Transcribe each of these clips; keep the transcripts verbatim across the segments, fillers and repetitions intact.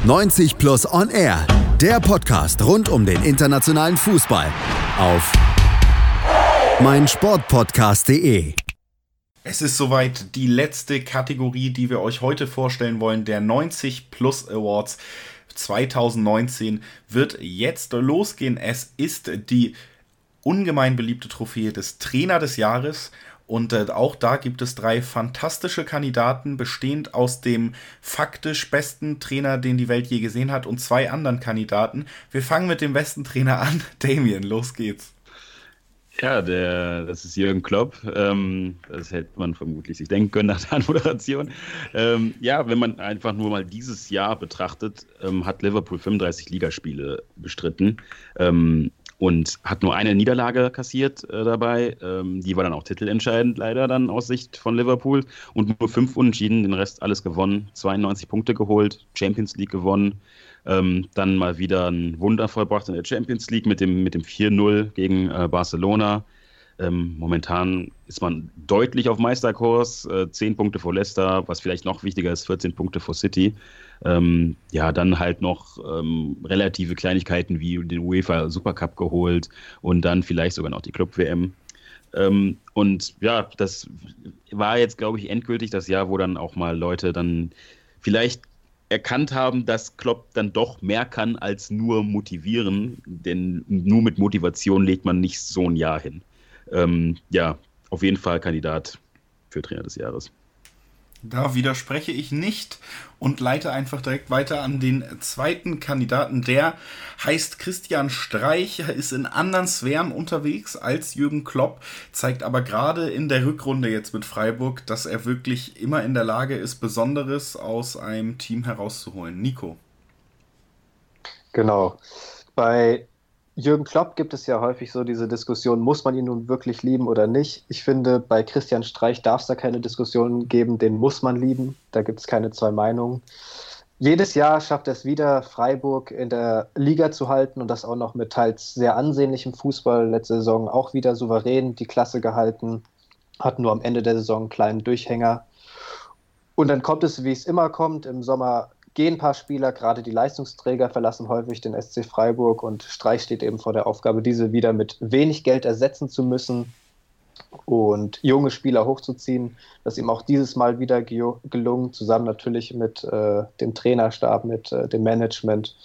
neunzig Plus On Air, der Podcast rund um den internationalen Fußball auf meinsportpodcast punkt de. Es ist soweit, die letzte Kategorie, die wir euch heute vorstellen wollen, der neunzig Plus Awards zwanzig neunzehn, wird jetzt losgehen. Es ist die ungemein beliebte Trophäe des Trainer des Jahres. Und äh, auch da gibt es drei fantastische Kandidaten, bestehend aus dem faktisch besten Trainer, den die Welt je gesehen hat, und zwei anderen Kandidaten. Wir fangen mit dem besten Trainer an. Damien, los geht's. Ja, der, das ist Jürgen Klopp. Ähm, das hätte man vermutlich sich denken können nach der Anmoderation. Ähm, ja, wenn man einfach nur mal dieses Jahr betrachtet, ähm, hat Liverpool fünfunddreißig Ligaspiele bestritten. Ähm, Und hat nur eine Niederlage kassiert äh, dabei. Ähm, die war dann auch titelentscheidend, leider dann aus Sicht von Liverpool. Und nur fünf Unentschieden, den Rest alles gewonnen. zweiundneunzig Punkte geholt, Champions League gewonnen. Ähm, dann mal wieder ein Wunder vollbracht in der Champions League mit dem, mit dem vier null gegen äh, Barcelona. Ähm, momentan ist man deutlich auf Meisterkurs, äh, zehn Punkte vor Leicester, was vielleicht noch wichtiger ist, vierzehn Punkte vor City. Ähm, ja, dann halt noch ähm, relative Kleinigkeiten wie den UEFA Supercup geholt und dann vielleicht sogar noch die Club-W M. Ähm, und ja, das war jetzt, glaube ich, endgültig das Jahr, wo dann auch mal Leute dann vielleicht erkannt haben, dass Klopp dann doch mehr kann als nur motivieren, denn nur mit Motivation legt man nicht so ein Jahr hin. Ähm, ja, auf jeden Fall Kandidat für Trainer des Jahres. Da widerspreche ich nicht und leite einfach direkt weiter an den zweiten Kandidaten. Der heißt Christian Streich, ist in anderen Sphären unterwegs als Jürgen Klopp, zeigt aber gerade in der Rückrunde jetzt mit Freiburg, dass er wirklich immer in der Lage ist, Besonderes aus einem Team herauszuholen. Nico. Genau. Bei Jürgen Klopp gibt es ja häufig so diese Diskussion, muss man ihn nun wirklich lieben oder nicht? Ich finde, bei Christian Streich darf es da keine Diskussion geben, den muss man lieben. Da gibt es keine zwei Meinungen. Jedes Jahr schafft er es wieder, Freiburg in der Liga zu halten und das auch noch mit teils sehr ansehnlichem Fußball. Letzte Saison auch wieder souverän die Klasse gehalten, hat nur am Ende der Saison einen kleinen Durchhänger. Und dann kommt es, wie es immer kommt, im Sommer gehen ein paar Spieler, gerade die Leistungsträger verlassen häufig den S C Freiburg und Streich steht eben vor der Aufgabe, diese wieder mit wenig Geld ersetzen zu müssen und junge Spieler hochzuziehen. Das ist ihm auch dieses Mal wieder ge- gelungen, zusammen natürlich mit äh, dem Trainerstab, mit äh, dem Management.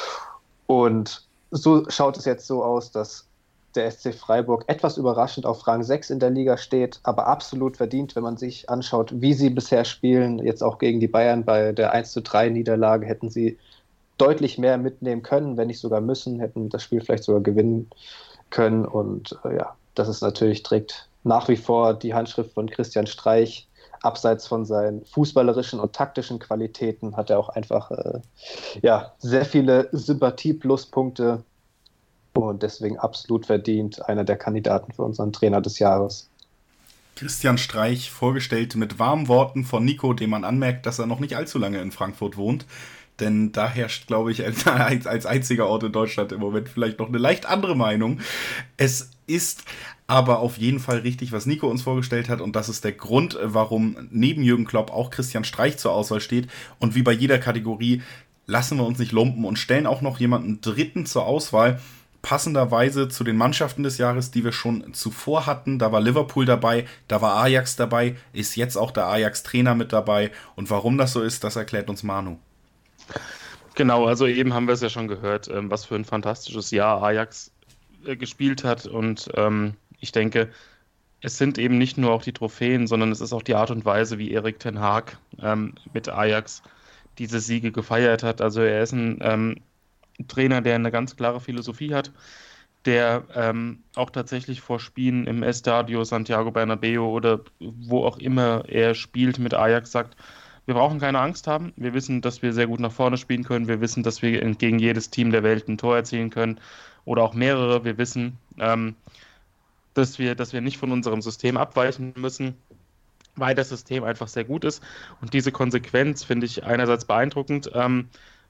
Und so schaut es jetzt so aus, dass der S C Freiburg etwas überraschend auf Rang sechs in der Liga steht, aber absolut verdient, wenn man sich anschaut, wie sie bisher spielen. Jetzt auch gegen die Bayern bei der eins zu drei Niederlage hätten sie deutlich mehr mitnehmen können, wenn nicht sogar müssen, hätten das Spiel vielleicht sogar gewinnen können. Und äh, ja, das ist natürlich, trägt nach wie vor die Handschrift von Christian Streich. Abseits von seinen fußballerischen und taktischen Qualitäten hat er auch einfach äh, ja, sehr viele Sympathie-Pluspunkte. Und deswegen absolut verdient einer der Kandidaten für unseren Trainer des Jahres. Christian Streich, vorgestellt mit warmen Worten von Nico, dem man anmerkt, dass er noch nicht allzu lange in Frankfurt wohnt. Denn da herrscht, glaube ich, als, als einziger Ort in Deutschland im Moment vielleicht noch eine leicht andere Meinung. Es ist aber auf jeden Fall richtig, was Nico uns vorgestellt hat. Und das ist der Grund, warum neben Jürgen Klopp auch Christian Streich zur Auswahl steht. Und wie bei jeder Kategorie lassen wir uns nicht lumpen und stellen auch noch jemanden Dritten zur Auswahl. Passenderweise zu den Mannschaften des Jahres, die wir schon zuvor hatten. Da war Liverpool dabei, da war Ajax dabei, ist jetzt auch der Ajax-Trainer mit dabei. Und warum das so ist, das erklärt uns Manu. Genau, also eben haben wir es ja schon gehört, was für ein fantastisches Jahr Ajax gespielt hat. Und ähm, ich denke, es sind eben nicht nur auch die Trophäen, sondern es ist auch die Art und Weise, wie Erik ten Hag ähm, mit Ajax diese Siege gefeiert hat. Also er ist ein ähm, Trainer, der eine ganz klare Philosophie hat, der ähm, auch tatsächlich vor Spielen im Estadio Santiago Bernabéu oder wo auch immer er spielt mit Ajax sagt, wir brauchen keine Angst haben, wir wissen, dass wir sehr gut nach vorne spielen können, wir wissen, dass wir gegen jedes Team der Welt ein Tor erzielen können oder auch mehrere, wir wissen, ähm, dass wir, dass wir nicht von unserem System abweichen müssen, weil das System einfach sehr gut ist und diese Konsequenz finde ich einerseits beeindruckend, ähm,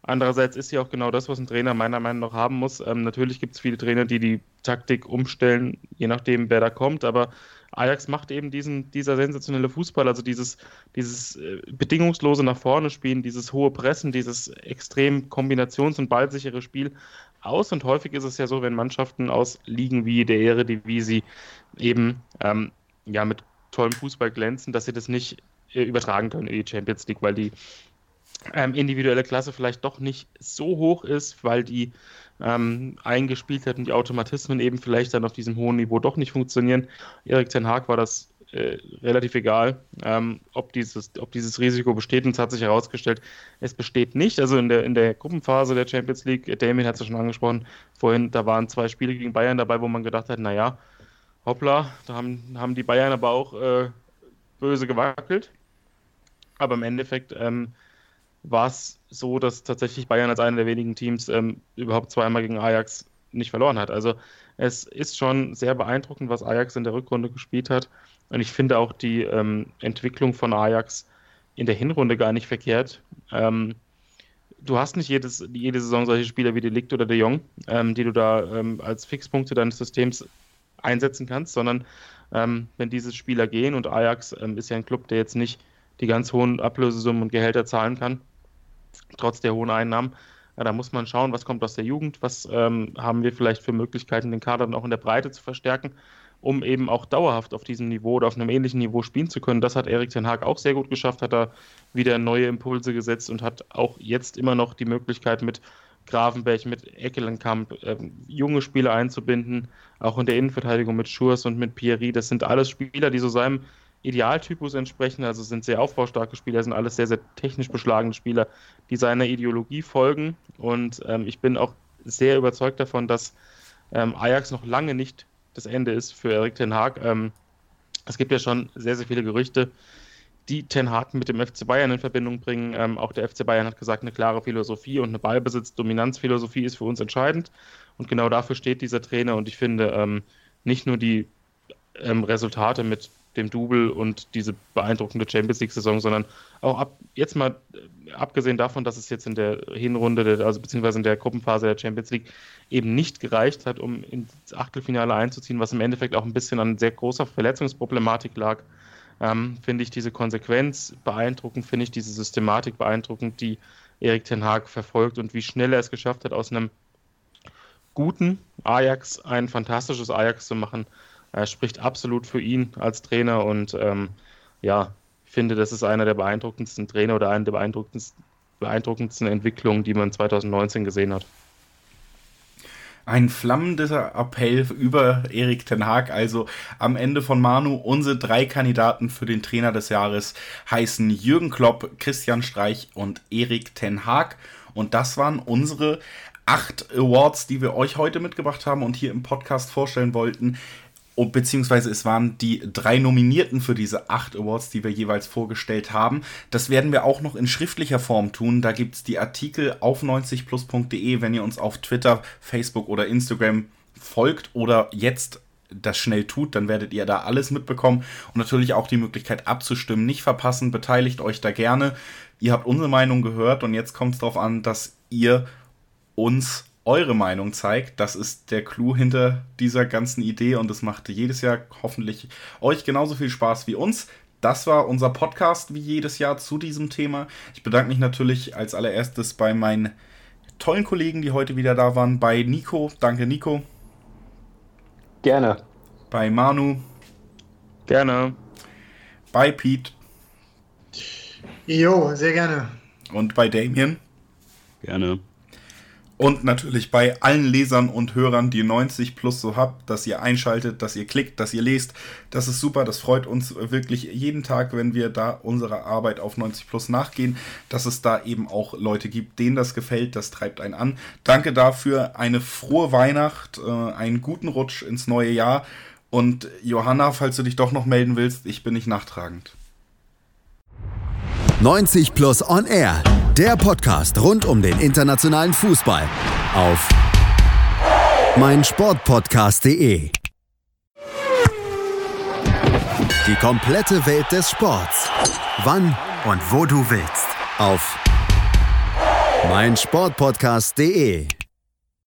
Andererseits ist ja auch genau das, was ein Trainer meiner Meinung nach haben muss. Ähm, natürlich gibt es viele Trainer, die die Taktik umstellen, je nachdem, wer da kommt, aber Ajax macht eben diesen, dieser sensationelle Fußball, also dieses, dieses äh, bedingungslose nach vorne spielen, dieses hohe Pressen, dieses extrem kombinations- und ballsichere Spiel aus. Und häufig ist es ja so, wenn Mannschaften aus Ligen wie der Eredivisie eben ähm, ja, mit tollem Fußball glänzen, dass sie das nicht äh, übertragen können in die Champions League, weil die ähm, individuelle Klasse vielleicht doch nicht so hoch ist, weil die ähm, eingespielt hat und die Automatismen eben vielleicht dann auf diesem hohen Niveau doch nicht funktionieren. Erik ten Hag war das äh, relativ egal, ähm, ob, dieses, ob dieses Risiko besteht, und es hat sich herausgestellt, es besteht nicht. Also in der, in der Gruppenphase der Champions League, Damien hat es ja schon angesprochen, vorhin, da waren zwei Spiele gegen Bayern dabei, wo man gedacht hat, naja, hoppla, da haben, haben die Bayern aber auch äh, böse gewackelt. Aber im Endeffekt ähm, war es so, dass tatsächlich Bayern als einer der wenigen Teams ähm, überhaupt zweimal gegen Ajax nicht verloren hat. Also es ist schon sehr beeindruckend, was Ajax in der Rückrunde gespielt hat. Und ich finde auch die ähm, Entwicklung von Ajax in der Hinrunde gar nicht verkehrt. Ähm, du hast nicht jedes, jede Saison solche Spieler wie De Ligt oder De Jong, ähm, die du da ähm, als Fixpunkte deines Systems einsetzen kannst, sondern ähm, wenn diese Spieler gehen, und Ajax ähm, ist ja ein Club, der jetzt nicht die ganz hohen Ablösesummen und Gehälter zahlen kann, trotz der hohen Einnahmen. Ja, da muss man schauen, was kommt aus der Jugend, was ähm, haben wir vielleicht für Möglichkeiten, den Kader dann auch in der Breite zu verstärken, um eben auch dauerhaft auf diesem Niveau oder auf einem ähnlichen Niveau spielen zu können. Das hat Erik ten Hag auch sehr gut geschafft, hat da wieder neue Impulse gesetzt und hat auch jetzt immer noch die Möglichkeit, mit Gravenberch, mit Eckelenkamp äh, junge Spieler einzubinden, auch in der Innenverteidigung mit Schurz und mit Pierry. Das sind alles Spieler, die so seinem Idealtypus entsprechen, also sind sehr aufbaustarke Spieler, sind alles sehr, sehr technisch beschlagene Spieler, die seiner Ideologie folgen, und ähm, ich bin auch sehr überzeugt davon, dass ähm, Ajax noch lange nicht das Ende ist für Erik ten Hag. Ähm, es gibt ja schon sehr, sehr viele Gerüchte, die Ten Hag mit dem F C Bayern in Verbindung bringen. Ähm, auch der F C Bayern hat gesagt, eine klare Philosophie und eine Ballbesitz-Dominanz-Philosophie ist für uns entscheidend, und genau dafür steht dieser Trainer, und ich finde ähm, nicht nur die ähm, Resultate mit dem Double und diese beeindruckende Champions League-Saison, sondern auch ab, jetzt mal äh, abgesehen davon, dass es jetzt in der Hinrunde, der, also beziehungsweise in der Gruppenphase der Champions League eben nicht gereicht hat, um ins Achtelfinale einzuziehen, was im Endeffekt auch ein bisschen an sehr großer Verletzungsproblematik lag, ähm, finde ich diese Konsequenz beeindruckend, finde ich diese Systematik beeindruckend, die Erik ten Hag verfolgt, und wie schnell er es geschafft hat, aus einem guten Ajax ein fantastisches Ajax zu machen. Er spricht absolut für ihn als Trainer, und ähm, ja, ich finde, das ist einer der beeindruckendsten Trainer oder eine der beeindruckendsten, beeindruckendsten Entwicklungen, die man zwanzig neunzehn gesehen hat. Ein flammender Appell über Erik ten Hag. Also am Ende von Manu, unsere drei Kandidaten für den Trainer des Jahres heißen Jürgen Klopp, Christian Streich und Erik ten Hag. Und das waren unsere acht Awards, die wir euch heute mitgebracht haben und hier im Podcast vorstellen wollten. Und beziehungsweise es waren die drei Nominierten für diese acht Awards, die wir jeweils vorgestellt haben. Das werden wir auch noch in schriftlicher Form tun. Da gibt es die Artikel auf neunzig plus punkt de, wenn ihr uns auf Twitter, Facebook oder Instagram folgt oder jetzt das schnell tut, dann werdet ihr da alles mitbekommen. Und natürlich auch die Möglichkeit abzustimmen. Nicht verpassen, beteiligt euch da gerne. Ihr habt unsere Meinung gehört, und jetzt kommt es darauf an, dass ihr uns eure Meinung zeigt. Das ist der Clou hinter dieser ganzen Idee, und es macht jedes Jahr hoffentlich euch genauso viel Spaß wie uns. Das war unser Podcast wie jedes Jahr zu diesem Thema. Ich bedanke mich natürlich als allererstes bei meinen tollen Kollegen, die heute wieder da waren. Bei Nico. Danke, Nico. Gerne. Bei Manu. Gerne. Bei Pete. Jo, sehr gerne. Und bei Damien. Gerne. Und natürlich bei allen Lesern und Hörern, die neunzig plus so habt, dass ihr einschaltet, dass ihr klickt, dass ihr lest. Das ist super, das freut uns wirklich jeden Tag, wenn wir da unserer Arbeit auf neunzig plus nachgehen, dass es da eben auch Leute gibt, denen das gefällt, das treibt einen an. Danke dafür, eine frohe Weihnacht, einen guten Rutsch ins neue Jahr. Und Johanna, falls du dich doch noch melden willst, ich bin nicht nachtragend. neunzig plus on air, der Podcast rund um den internationalen Fußball auf meinsportpodcast punkt de. Die komplette Welt des Sports. Wann und wo du willst. Auf mein Sportpodcast punkt de